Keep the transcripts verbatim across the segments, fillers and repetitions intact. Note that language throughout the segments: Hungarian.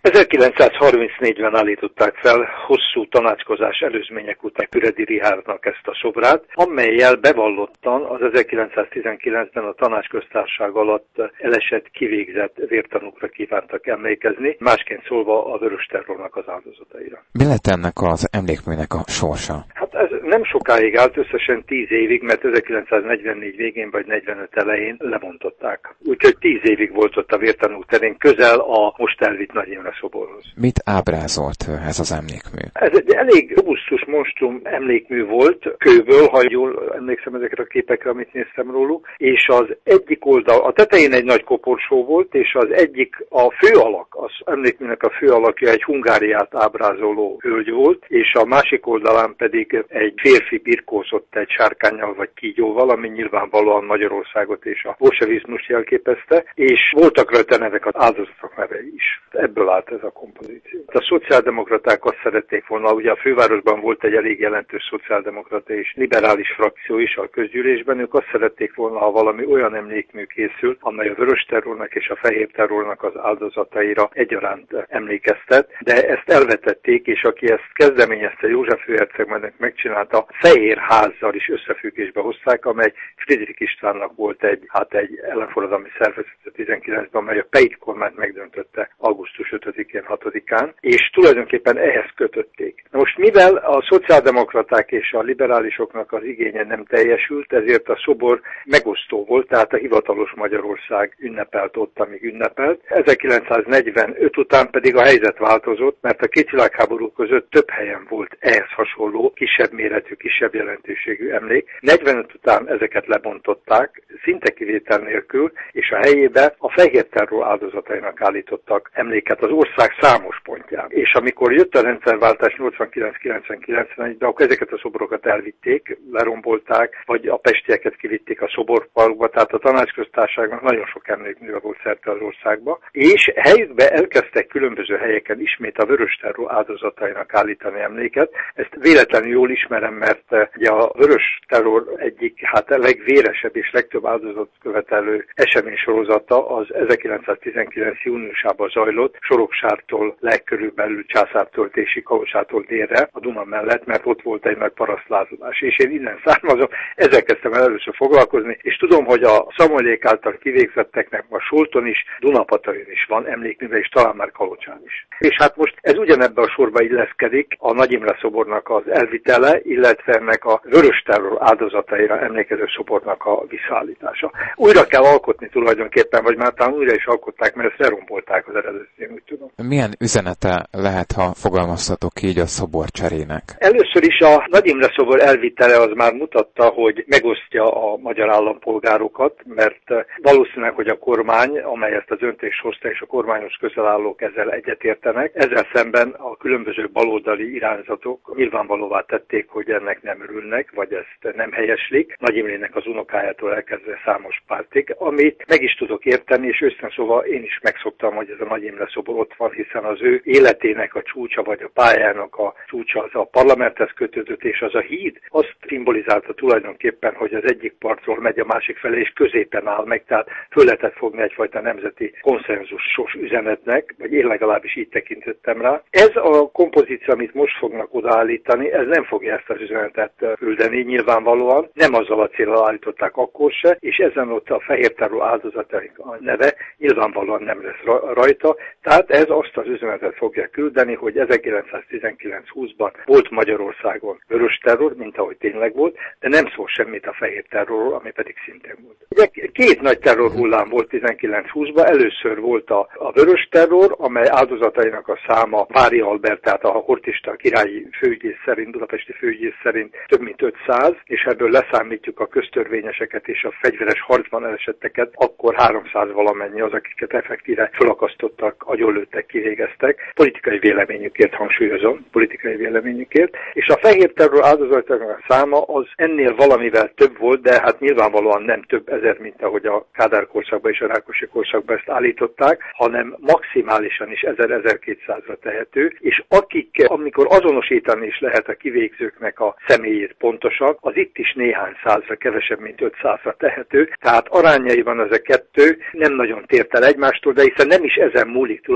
ezerkilencszázharmincnégyben állították fel hosszú tanácskozás előzmények után Füredi Richárdnak ezt a szobrát, amellyel bevallottan az ezerkilencszáztizenkilencben a tanácsköztársaság alatt elesett, kivégzett vértanúkra kívántak emlékezni, másként szólva a vörös terrornak az áldozataira. Mi lett ennek az emlékműnek a sorsa? Hát ez nem sokáig állt, összesen tíz évig, mert ezerkilencszáznegyvennégy végén vagy negyvenöt elején lebontották. Úgyhogy tíz évig volt ott a vértanúk terén, közel a most elvitt Nagy Imre szoborhoz. Mit ábrázolt ez az emlékmű? Ez egy elég robusztus monstrum emlékmű volt, kőből, ha jól emlékszem ezekre a képekre, amit néztem róluk, és az egyik oldal, a tetején egy nagy koporsó volt, és az egyik, a fő alak, az emlékműnek a fő alakja egy Hungáriát ábrázoló hölgy volt, és a másik oldalán pedig egy férfi birkózott egy sárkánnyal vagy kígyóval, ami nyilvánvalóan Magyarországot és a bolsevizmust jelképezte, és voltak rajta nevek, az áldozatok nevei is. Ebből állt ez a kompozíció. A szociáldemokraták azt szerették volna, ugye a fővárosban volt egy elég jelentős szociáldemokrata és liberális frakció is a közgyűlésben, ők azt szerették volna, ha valami olyan emlékmű készül, amely a vörös terrornak és a fehér terrornak az áldozataira egyaránt emlékeztet, de ezt elvetették, és aki ezt kezdeményezte, József főherceg majd megcsinálta, Fehér Házzal is összefüggésbe hozták, amely Friedrich Istvánnak volt egy, hát egy ellenforradalmi szervezet tizenkilencben, amely a Peit kormányt megdöntötte augusztus ötödikén, hatodikán, és tulajdonképpen ehhez kötötték. Na most mivel a szociáldemokraták és a liberálisoknak az igénye nem teljesült, ezért a szobor megosztó volt, tehát a hivatalos Magyarország ünnepelt ott, amíg ünnepelt. ezerkilencszáznegyvenöt után pedig a helyzet változott, mert a két világháború között több helyen volt ehhez hasonló, kisebb méretű, kisebb jelentőségű emlék. negyvenöt után ezeket lebontották, szinte kivétel nélkül, és a helyébe a fehér terror áldozatainak állítottak emléket az ország számos pontján. És amikor jött a rendszerváltás nyolcvankilenc kilencven-kilencvenegyben, akkor ezeket a szobrokat elvitték, lerombolták, vagy a pestieket kivitték a szoborparkba, tehát a tanácsköztársaságnak nagyon sok emlékműve volt szerte az országba, és helyükbe elkezdtek különböző helyeken ismét a vörös terror áldozatainak állítani emléket. Ezt véletlenül jól ismerem, mert ugye a vörös terror egyik hát a legvéresebb és legtöbb áldozatot követelő eseménysorozata az ezerkilencszáztizenkilenc júniusában zajlott, Soroksártól legkörülbelül Császártöltésig, Kalosától délre a Duna mellett, mert ott volt egy nagy parasztlázadás. És én innen származom, ezzel kezdtem el először foglalkozni, és tudom, hogy a Szamolyék által kivégzetteknek ma Solton is, Dunapatajon is van emlékműve, és talán már Kalocsán is. És hát most ez ugyanebben a sorba illeszkedik a Nagy Imre szobornak az elvitele, illetve ennek a vörös terror áldozataira emlékező szobornak a visszaállítása. Újra kell alkotni tulajdonképpen, vagy már talán újra is alkották, mert ezt lerombolták az eredetén, úgy tudom. Milyen üzenete lehet, ha fogalmazhatok így a szobor cserének? Először is a Nagy Imre szobor elvitele az már mutatta, hogy megosztja a magyar állampolgárokat, mert valószínűleg, hogy a kormány, amely ezt az döntést hozta, és a kormányos közelállók ezzel egyetértenek, ezzel szemben a különböző baloldali irányzatok nyilvánvalóvá tették, hogy ennek nem örülnek, vagy ezt nem helyeslik. Nagy Imrének az unokájától elkezdve számos pártig, amit meg is tudok érteni, és őszintén szóval én is megszoktam, hogy ez a Nagy Imre szobor ott van, hiszen az ő életének a csúcsa, vagy a pályának a csúcsa az a parlamenthez kötődött, és az a híd azt szimbolizálta tulajdonképpen, hogy az egyik partról megy a másik felé, és középen áll meg, tehát föl lehetett fogni egyfajta nemzeti konszenzusos üzenetnek, vagy én legalábbis így tekintettem rá. Ez a kompozíció, amit most fognak odaállítani, ez nem fogja ezt az üzenetet küldeni, nyilvánvalóan, nem azzal a céllal állították akkor se, és ezen ott a fehér terror áldozataink a neve nyilvánvalóan nem lesz rajta, tehát ez azt az üzenetet fogja küldeni, hogy ezerkilencszáztizenkilenc húszban volt Magyarországon vörös terror, mint ahogy tényleg volt, de nem szól semmit a fehér terrorról, ami pedig szintén volt. Ugye két nagy terrorhullám volt tizenkilenc húszban, először volt a, a vörös terror, amely áldozatainak a száma Vári Albert, tehát a hortista királyi főügyész szerint, budapesti főügyész szerint több mint ötszáz, és ebből leszámítjuk a köztörvényeseket és a fegyveres harcban elesetteket, akkor háromszáz valamennyi az, akiket effektíve felakasztottak, agyonlőttek, kivégeztek, politikai véleményükért, hangsúlyozom, politikai véleményükért, és a fehér terror áldozatainak a száma az ennél valamivel több volt, de hát nyilvánvalóan nem több ezer, mint ahogy a Kádár korszakban és a Rákosi korszakban ezt állították, hanem maximálisan is ezer-ezerkétszázra tehető, és akik, amikor azonosítani is lehet a kivégzőknek a személyét pontosan, az itt is néhány százra, kevesebb, mint ötszázra tehető, tehát arányaiban ez a kettő nem nagyon tért el egymástól, de hiszen nem is ezen múlik tulajdonképpen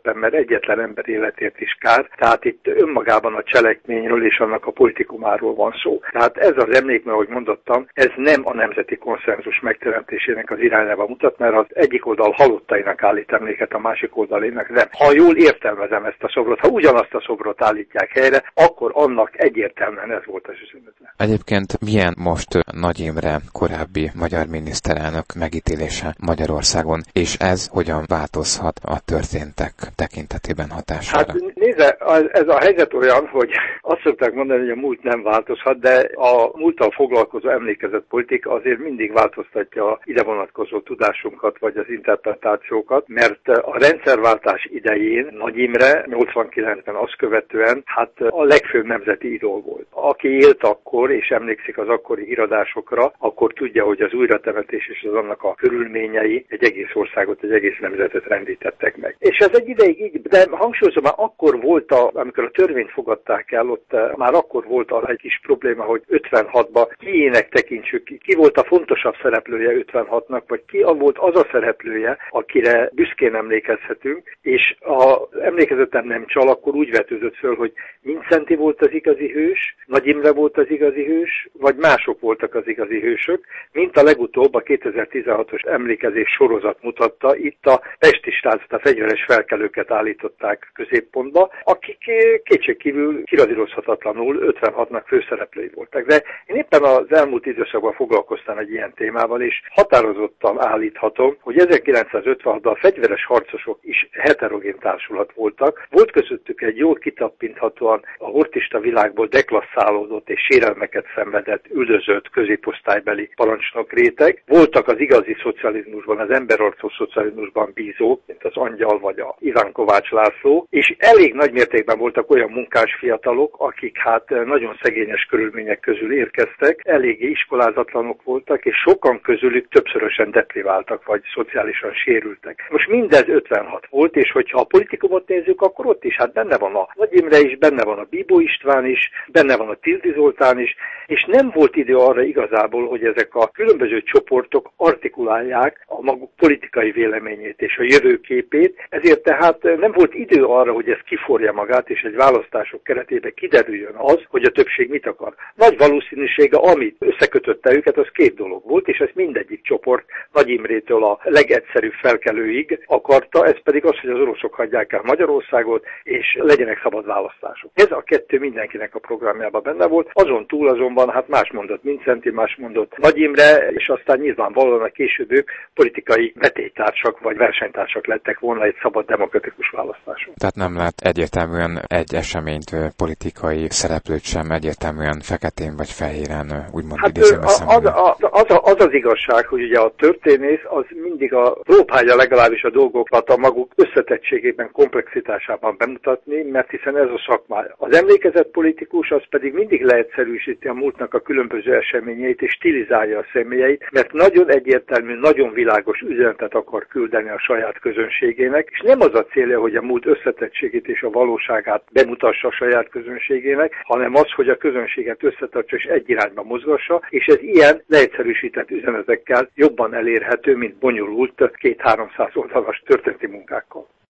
mindenképpen, mert egyetlen ember életért is kár, tehát itt önmagában a cselekményről és annak a politikumáról van szó. Tehát ez az emlék, mert ahogy mondottam, ez nem a nemzeti konszenzus megteremtésének az irányába mutat, mert az egyik oldal halottainak állít emléket, a másik oldalének nem. Ha jól értelmezem ezt a szobrot, ha ugyanazt a szobrot állítják helyre, akkor annak egyértelműen ez volt az üzenete. Egyébként milyen most Nagy Imre korábbi magyar miniszterelnök megítélése Magyarországon, és ez hogyan változhat a történtek tekintetében hatására? Hát nézze, ez a helyzet olyan, hogy azt szokták mondani, hogy a múlt nem változhat, de a múlttal foglalkozó emlékezett politika azért mindig változtatja a ide vonatkozó tudásunkat, vagy az interpretációkat, mert a rendszerváltás idején Nagy Imre nyolcvankilencben azt követően hát a legfőbb nemzeti idol volt. Aki élt akkor, és emlékszik az akkori híradásokra, akkor tudja, hogy az újratemetés és az annak a körülményei egy egész országot, egy egész nemzetet rendítettek meg. És ez egy ideig így, de hangsúlyozom, már akkor volt, a, amikor a törvényt fogadták el, ott már akkor volt arra egy kis probléma, hogy ötvenhatban kiének tekintsük ki, ki volt a fontosabb szereplője ötvenhatnak, vagy ki volt az a szereplője, akire büszkén emlékezhetünk, és ha emlékezetem nem csal, akkor úgy vetődött föl, hogy Mindszenty volt az igazi hős, Nagy Imre volt az igazi hős, vagy mások voltak az igazi hősök, mint a legutóbb a kétezer-tizenhatos emlékezés sorozat mutatta, itt a pesti stábot, a fegyveres felkelőket állították középpontba, akik kétségkívül kiradírozhatatlanul ötvenhatnak főszereplői voltak. De én éppen az elmúlt időszakban foglalkoztam egy ilyen témával, és határozottan állíthatom, hogy ezerkilencszázötvenhatban a fegyveres harcosok is heterogén társulat voltak. Volt közöttük egy jól kitappinthatóan a hortista világból deklasszálódott és sérelmeket szenvedett, üldözött középosztálybeli parancsnok réteg. Voltak az igazi szocializmusban, az emberarcos szocializmusban bízók, mint az Angyal vagy a Iván Kovács László, és elég nagy mértékben voltak olyan munkás fiatalok, akik hát nagyon szegényes körülmények közül érkeztek, eléggé iskolázatlanok voltak, és sokan közülük többszörösen depriváltak, vagy szociálisan sérültek. Most mindez ötvenhat volt, és hogyha a politikumot nézzük, akkor ott is hát benne van a Nagy Imre is, benne van a Bíbó István is, benne van a Tildy Zoltán is, és nem volt idő arra igazából, hogy ezek a különböző csoportok artikulálják a maguk politikai véleményét és a jövőképét, ezért tehát nem volt idő arra, hogy ez kiforja magát, és egy választások keretében kiderüljön az, hogy a többség mit akar. Nagy valószínűsége, amit összekötötte őket, az két dolog volt, és ez mindegyik csoport Nagy Imrétől a legegyszerűbb felkelőig akarta, ez pedig az, hogy az oroszok hagyják el Magyarországot, és legyenek szabad választások. Ez a kettő mindenkinek a programjában benne volt, azon túl azonban hát más mondott Mindszenty, más mondott Nagy Imre, és aztán nyilvánvalóan a később ők politikai vetélytársak vagy versenytársak lettek volna egy szabad demokratikus választáson. Tehát nem lát egyértelműen egy eseményt, politikai szereplőt sem egyértelműen feketén vagy fehéren úgymond hát idézőben az, az, az, az az igazság, hogy ugye a történész az mindig a próbálja legalábbis a dolgokat a maguk összetettségében, komplexitásában bemutatni, mert hiszen ez a szakmája. Az emlékezett politikus az pedig mindig leegyszerűsíti a múltnak a különböző eseményeit és stilizálja a személyeit, mert nagyon egyértelmű, nagyon világos üzenetet akar küldeni a saját közönségének, és nem az a célja, hogy a múlt összetettségét és a valóságát bemutassa a saját közönségének, hanem az, hogy a közönséget összetartsa és egy irányba mozgassa, és ez ilyen leegyszerűsített üzenetekkel jobban elérhető, mint bonyolult két-háromszáz oldalas történeti munkákkal.